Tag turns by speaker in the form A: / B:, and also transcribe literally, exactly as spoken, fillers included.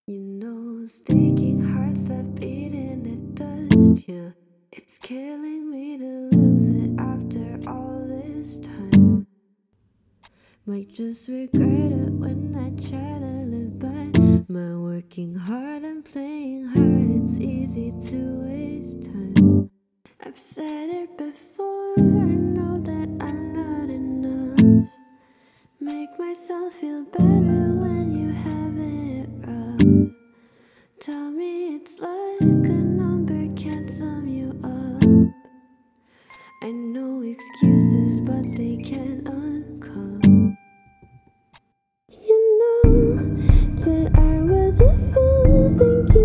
A: You know, staking hearts that beat in the dust, yeah. It's killing me to lose it after all this time. Might just regret it when I try to live by my working hard and playing hard. It's easy to waste time. I've said it before, I know that I'm not enough. Make myself feel better when you have it rough. Tell me it's like a number can't sum you up. I know excuses, but they can't uncome. You know that I was a fool thinking